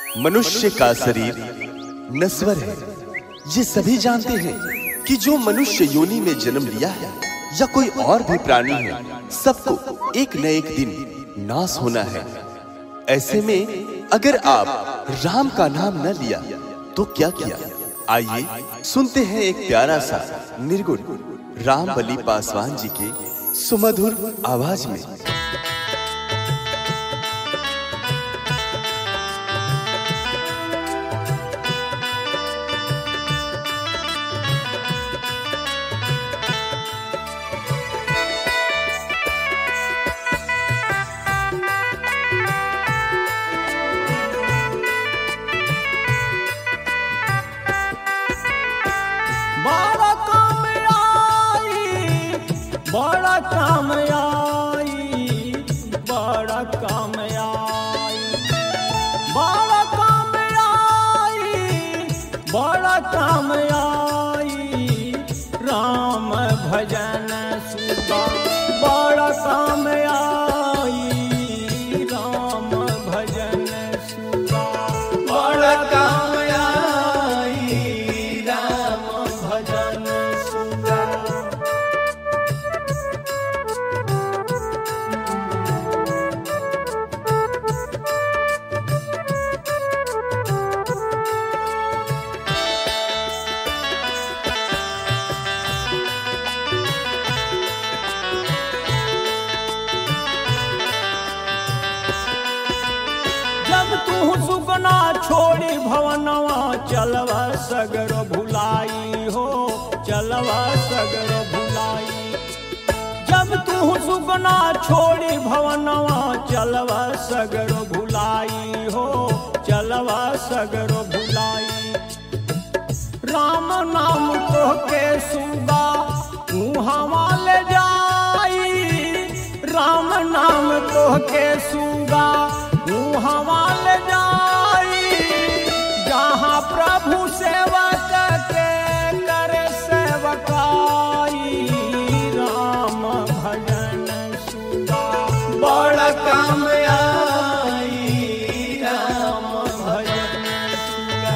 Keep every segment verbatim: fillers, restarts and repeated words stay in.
मनुष्य का शरीर नश्वर है। ये सभी जानते हैं कि जो मनुष्य योनि में जन्म लिया है या कोई और भी प्राणी है, सबको एक न एक दिन नाश होना है। ऐसे में अगर आप राम का नाम न लिया तो क्या किया? आइए सुनते हैं एक प्यारा सा निर्गुण रामबली पासवान जी के सुमधुर आवाज में। बड़ा काम आई, बड़ा काम आई, बड़ा काम आई, बड़ा काम आई, राम भजन सुधा बड़ा काम आई, राम भजन सुधा बड़ा काम आई, राम भजन सुधा। जब तू सुगना छोड़ी भवनवा चलवा सगर भुलाई हो, चलवा सगर भुलाई। जब तू सुगना छोड़ी भवनवा चलवा सगर भुलाई हो, चलवा सगर भुलाई। राम नाम तो के सुगा मुहवा ले जाई, राम नाम तो के सुगा मुहवा ले जाई। जहाँ प्रभु सेवक के करे सेवकाई, राम भजन सुधा बड़ा काम आई, राम भजन सुधा।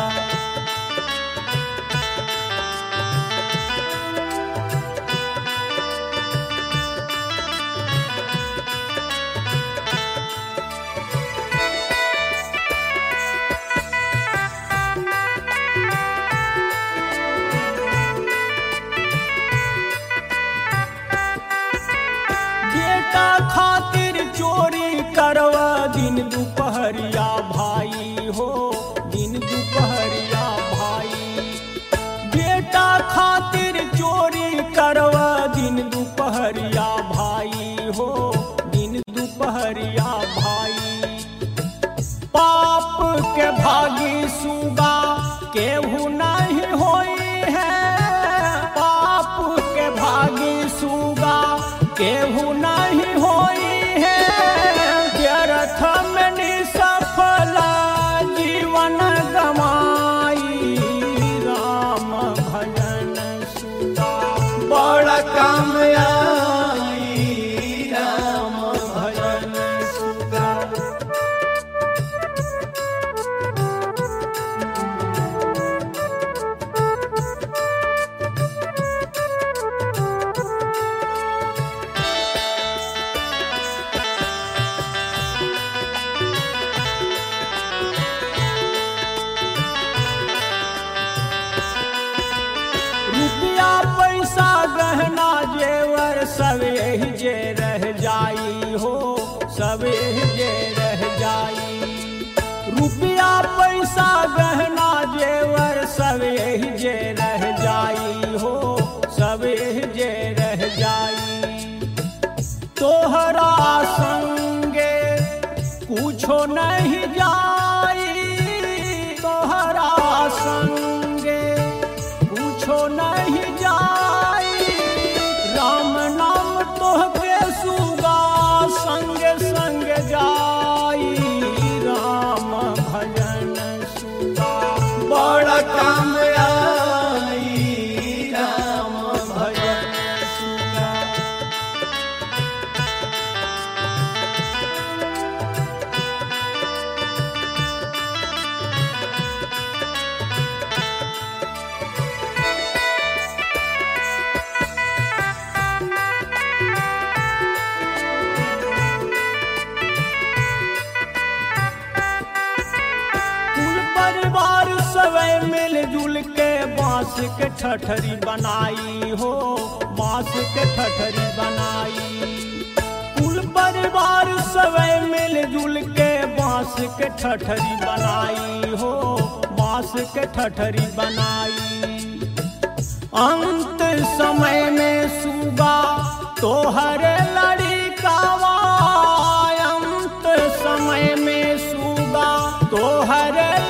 बेटा खातिर चोरी करवा दिन दोपहरिया भाई हो, दिन दोपहरिया भाई। बेटा खातिर चोरी करवा दिन दोपहरिया भाई हो, दिन दोपहरिया भाई। पाप के भागी सुगा केहू नहीं होई है, पाप के भागी सुगा केहू नहीं होई है। व्यर्थ में निसफल जीवन गमाई, राम भजन सुधा बड़ा काम आई, राम भजन सुधा। रुपया पैसा गहना जेवर सब यही जे रह जाई हो, सब यही जे रह जाई। रुपया पैसा गहना जेवर सब यही जे रह जाई हो, सब यही जे रह जाई। तोहरा संगे कुछो नहीं जाई, तोहरा संगे कुछो नहीं जाई। राम नाम तोहके सुगा संग संग जाई, राम भजन सुधा बड़ा काम आई, राम भजन सुधा। बांस के ठठरी बनाई हो, बांस के ठठरी बनाई। कुल परिवार सवे मिलजुल के बांस के ठठरी बनाई हो, बांस के ठठरी बनाई। अंत समय में सुगा तोहरे लड़िकावा, अंत समय में सुगा तोहरे